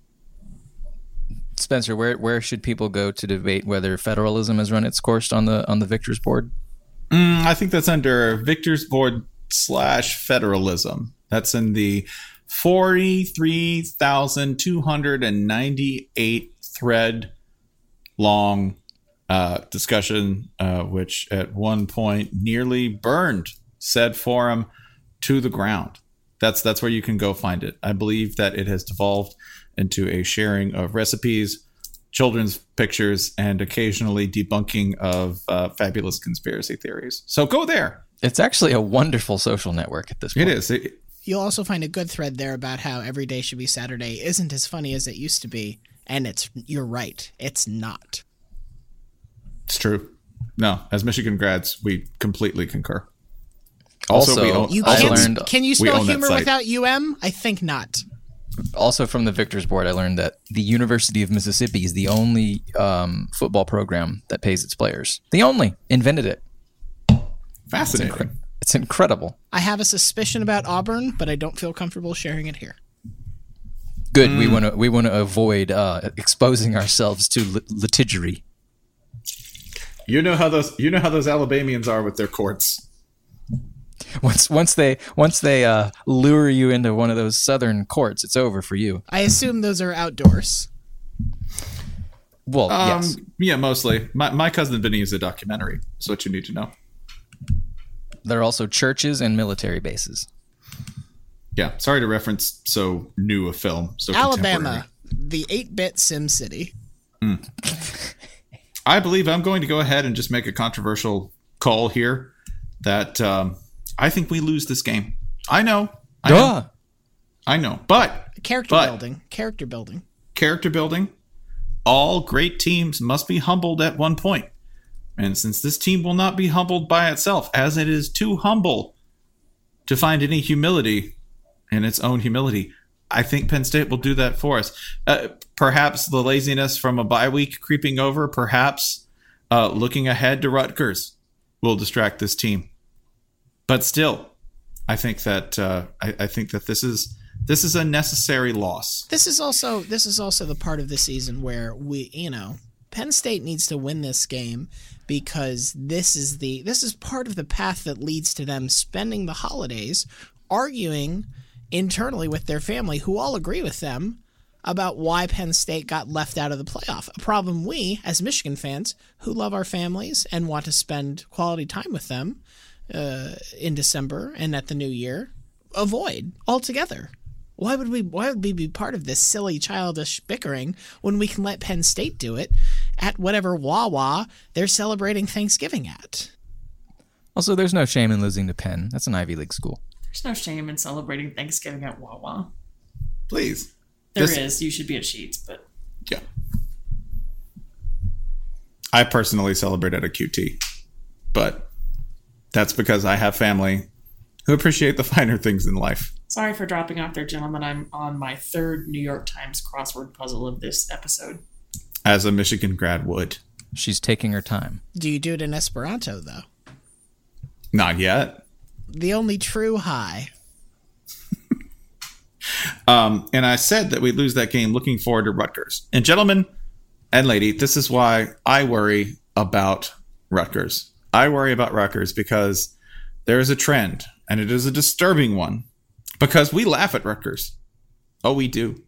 Spencer, where where should people go to debate whether federalism has run its course on the on the victors board? Mm, I think that's under Victor's Board slash federalism. That's in the forty-three thousand two hundred ninety-eight thread long uh, discussion, uh, which at one point nearly burned said forum to the ground. That's that's where you can go find it. I believe that it has devolved into a sharing of recipes, children's pictures, and occasionally debunking of uh, fabulous conspiracy theories. So go there. It's actually a wonderful social network at this point. It is. It, You'll also find a good thread there about how every day should be Saturday isn't as funny as it used to be, and it's you're right, it's not. it's true. No, as Michigan grads, we completely concur. Also, Also, we own, You I can't, learned- can you we spell own that humor site. without U M? I think not. Also, from the Victors Board, I learned that the University of Mississippi is the only um, football program that pays its players. The only. Invented it. fascinating. It's incredible. I have a suspicion about Auburn, but I don't feel comfortable sharing it here. Good. We want to we want to avoid uh, exposing ourselves to lit- litigiary. You know how those you know how those Alabamians are with their courts. Once once they once they uh, lure you into one of those southern courts, it's over for you. I assume those are outdoors. Well, Um, yes. Yeah, mostly. My my cousin Vinny is a documentary. That's what you need to know. There are also churches and military bases. Yeah, sorry to reference so new a film. So Alabama, the eight-bit Sim City. I believe I'm going to go ahead and just make a controversial call here that um, I think we lose this game. I know. I know. Duh. I know. But Character But- building. Character building. character building, all great teams must be humbled at one point. And since this team will not be humbled by itself, as it is too humble to find any humility in its own humility, I think Penn State will do that for us. Uh, perhaps the laziness from a bye week creeping over, perhaps uh, looking ahead to Rutgers will distract this team. But still, I think that uh, I, I think that this is this is a necessary loss. This is also this is also the part of the season where we, you know, Penn State needs to win this game because this is the this is part of the path that leads to them spending the holidays arguing internally with their family, who all agree with them, about why Penn State got left out of the playoff. A problem we, as Michigan fans, who love our families and want to spend quality time with them uh, in December and at the new year, avoid altogether. Why would we why would we be part of this silly, childish bickering when we can let Penn State do it at whatever Wawa they're celebrating Thanksgiving at? Also, there's no shame in losing to Penn. That's an Ivy League school. There's no shame in celebrating Thanksgiving at Wawa. Please. There This- is. You should be at Sheets, but Yeah. I personally celebrate at a Q T, but that's because I have family who appreciate the finer things in life. sorry for dropping off there, gentlemen. I'm on my third New York Times crossword puzzle of this episode. As a Michigan grad would. She's taking her time. Do you do it in Esperanto, though? Not yet. The only true high. Um, and I said that we'd lose that game looking forward to Rutgers. And gentlemen and lady, this is why I worry about Rutgers. I worry about Rutgers because there is a trend, and it is a disturbing one, because we laugh at Rutgers. Oh, we do.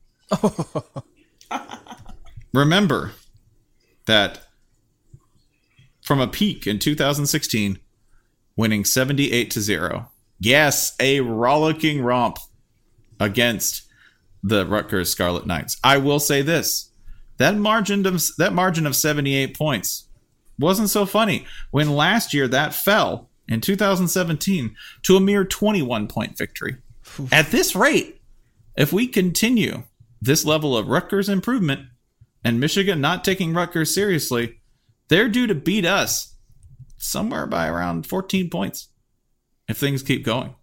Remember that from a peak in two thousand sixteen, winning seventy-eight to zero. Yes, a rollicking romp against the Rutgers Scarlet Knights. I will say this. That margin of that margin of seventy-eight points wasn't so funny when last year that fell in two thousand seventeen to a mere twenty-one point victory. Oof. At this rate, if we continue this level of Rutgers improvement and Michigan not taking Rutgers seriously, they're due to beat us somewhere by around fourteen points if things keep going.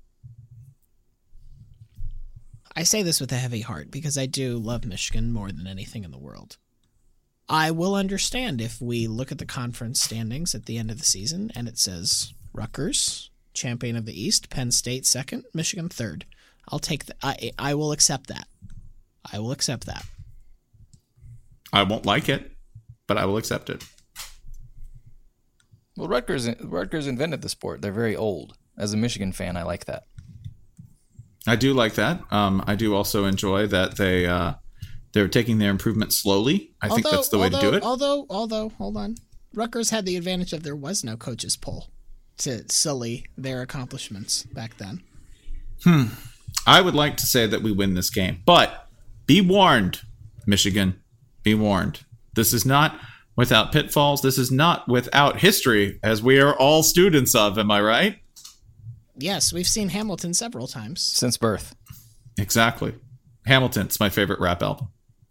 I say this with a heavy heart because I do love Michigan more than anything in the world. I will understand if we look at the conference standings at the end of the season and it says Rutgers, champion of the East, Penn State second, Michigan third. I'll take that. I I will accept that. I will accept that. I won't like it, but I will accept it. Well, Rutgers Rutgers invented the sport. They're very old. As a Michigan fan, I like that. I do like that. Um, I do also enjoy that they uh, they're taking their improvement slowly. I although, think that's the way although, to do it. Although, although, hold on, Rutgers had the advantage of there was no coaches poll to sully their accomplishments back then. Hmm. I would like to say that we win this game, but be warned, Michigan. Be warned. This is not without pitfalls. This is not without history, as we are all students of. Am I right? Yes, we've seen Hamilton several times. Since birth. Exactly. Hamilton, it's my favorite rap album.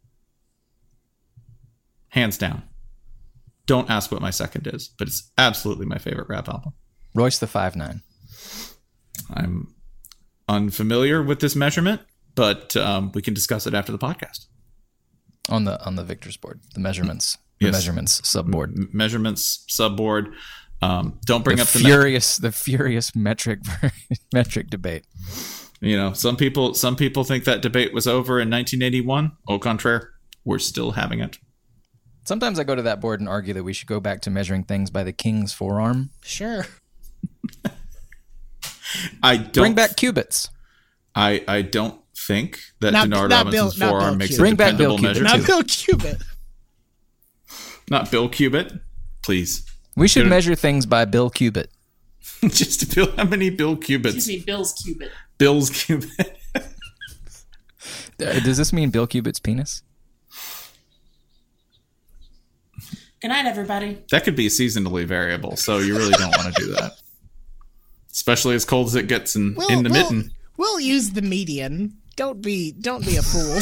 Hands down. Don't ask what my second is, but it's absolutely my favorite rap album. Royce the five nine. I'm unfamiliar with this measurement, but um, we can discuss it after the podcast. On the on the Victor's board. The measurements. The Yes. measurements subboard. M- measurements subboard. Um, don't bring the up the furious, me- the furious metric metric debate. You know, some people some people think that debate was over in nineteen eighty-one. Au contraire, we're still having it. Sometimes I go to that board and argue that we should go back to measuring things by the king's forearm. Sure. I don't Bring back cubits. I I don't think that Not- Denard not Robinson's Bill- not forearm Bill makes Cubit. a Bring back Bill dependable Cubit, measure. Not Bill Cubit. Not Bill Cubit, please. We should Good. measure things by Bill Cubit. Just Bill. How many Bill Cubits? Excuse me, Bill's Cubit. Bill's Cubit. Uh, Does this mean Bill Cubit's penis? Good night, everybody. That could be seasonally variable, so you really don't want to do that. Especially as cold as it gets in, We'll, in the we'll, mitten. we'll use the median. Don't be don't be a fool.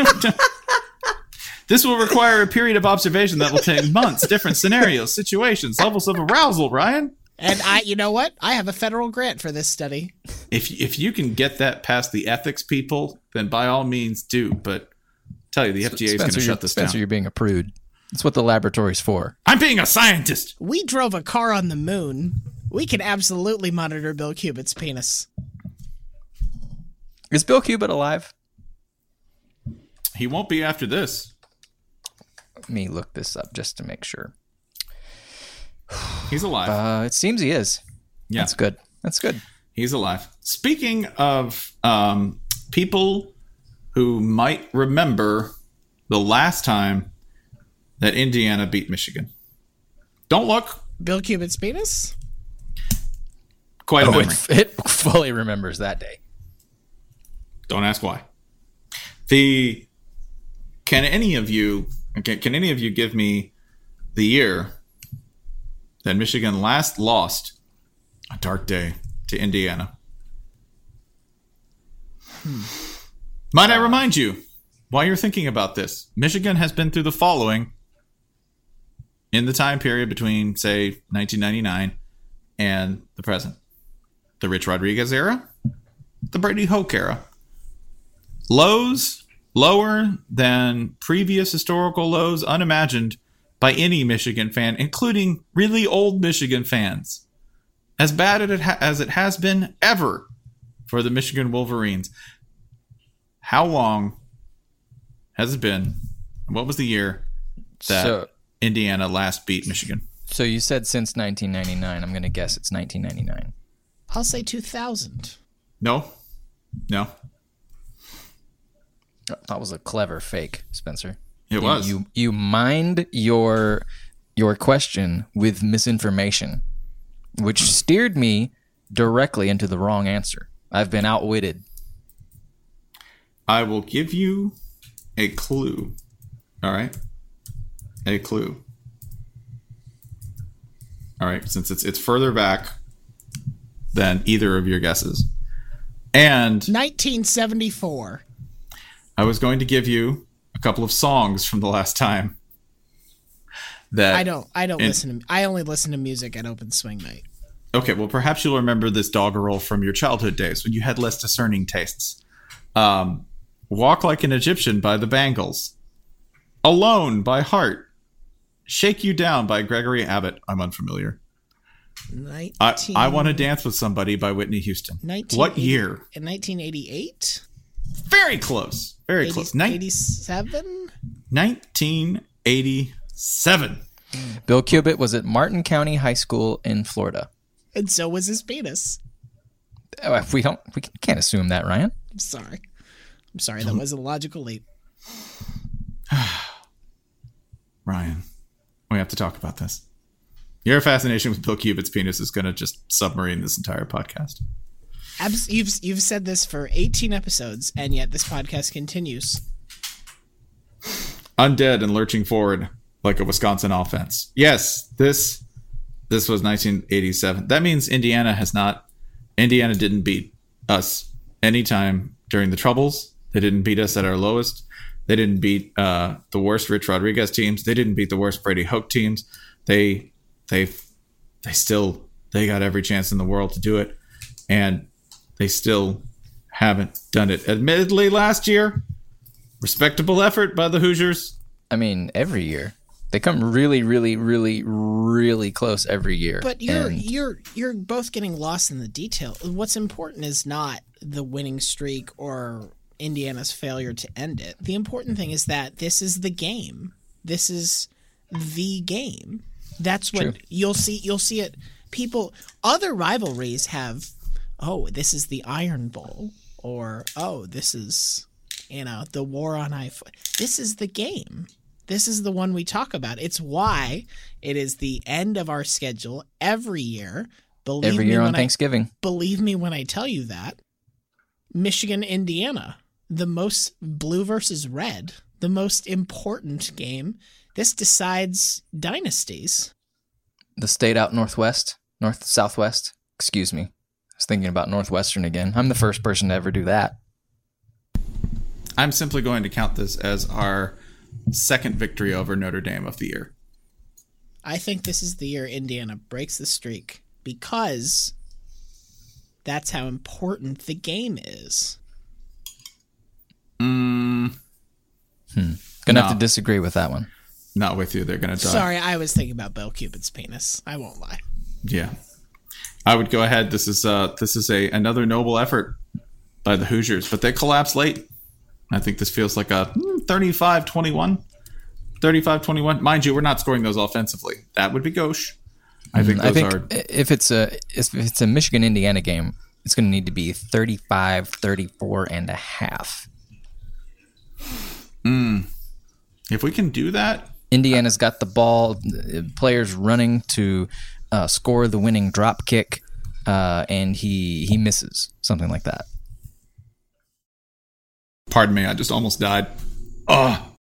This will require a period of observation that will take months, different scenarios, situations, levels of arousal, Ryan. And I, you know what? I have a federal grant for this study. If if you can get that past the ethics people, then by all means do. But I tell you, the F D A is going to Spencer, shut you're, this Spencer, down. you're being a prude. That's what the laboratory's for. I'm being a scientist. We drove a car on the moon. We can absolutely monitor Bill Cubit's penis. Is Bill Cubit alive? He won't be after this. Let me look this up just to make sure. He's alive. Uh, it seems he is. Yeah. That's good. That's good. He's alive. Speaking of um, people who might remember the last time that Indiana beat Michigan. Don't look. Bill Cubit's penis? Quite a Oh, memory. it, it fully remembers that day. Don't ask why. The can any of you can, can any of you give me the year that Michigan last lost a dark day to Indiana? Hmm. Might I remind you, while you're thinking about this, Michigan has been through the following in the time period between, say, nineteen ninety-nine and the present. The Rich Rodriguez era, the Brady Hoke era. Lows lower than previous historical lows unimagined by any Michigan fan, including really old Michigan fans. As bad as it, ha- as it has been ever for the Michigan Wolverines. How long has it been? What was the year that So- Indiana last beat Michigan? So you said since nineteen ninety-nine. I'm going to guess it's nineteen ninety-nine. I'll say two thousand. No. No. That was a clever fake, Spencer. It You- was. You you mined your your question with misinformation, which steered me directly into the wrong answer. I've been outwitted. I will give you a clue. All right? A clue. All right, since it's it's further back than either of your guesses. And nineteen seventy-four. I was going to give you a couple of songs from the last time that I don't. I don't and- listen to. I only listen to music at open swing night. Okay, well, perhaps you'll remember this doggerel from your childhood days when you had less discerning tastes. Um, Walk Like an Egyptian by the Bangles. Alone by Heart. Shake You Down by Gregory Abbott. I'm unfamiliar. nineteen. I, I Want to Dance with Somebody by Whitney Houston. nineteen What year? In nineteen eighty-eight. Very close. Very close. Nin- eighty-seven. nineteen eighty-seven. Bill Cubitt was at Martin County High School in Florida. And so was his penis. Oh, we don't. We can't assume that, Ryan. I'm sorry. I'm sorry. That was a logical leap. Ryan, we have to talk about this. Your fascination with Bill Cubitt's penis is going to just submarine this entire podcast. Abs- you've you've said this for eighteen episodes, and yet this podcast continues. Undead and lurching forward like a Wisconsin offense. Yes, this this was nineteen eighty-seven. That means Indiana has not. Indiana didn't beat us anytime during the Troubles. They didn't beat us at our lowest. They didn't beat uh, the worst Rich Rodriguez teams. They didn't beat the worst Brady Hoke teams. They they they still they got every chance in the world to do it, and they still haven't done it. Admittedly, last year, respectable effort by the Hoosiers. I mean, every year they come really, really, really, really close every year. But you're And you're you're both getting lost in the detail. What's important is not the winning streak or Indiana's failure to end it. The important thing is that this is the game. This is the game. That's what True. you'll see. You'll see it. People, other rivalries have, oh, this is the Iron Bowl, or oh, this is, you know, the war on I. This is the game. This is the one we talk about. It's why it is the end of our schedule every year. Believe every me year on when I, Thanksgiving. believe me when I tell you that. Michigan, Indiana, the most blue versus red, the most important game. This decides dynasties. The state out northwest, north southwest. Excuse me. I was thinking about Northwestern again. I'm the first person to ever do that. I'm simply going to count this as our second victory over Notre Dame of the year. I think this is the year Indiana breaks the streak because that's how important the game is. Mm, Gonna No. have to disagree with that one. not with you. They're going to die. Sorry, I was thinking about Bill Cupid's penis. I won't lie. Yeah. I would go ahead. This is uh this is a another noble effort by the Hoosiers, but they collapsed late. I think this feels like a thirty-five twenty-one. thirty-five twenty-one. Mind you, we're not scoring those offensively. That would be gauche. I think I those think are if it's a if it's a Michigan Indiana game, it's going to need to be thirty-five, thirty-four and a half. if we can do that, Indiana's got the ball, uh, players running to uh, score the winning drop kick, uh, and he he misses, something like that. pardon me, I just almost died. Oh,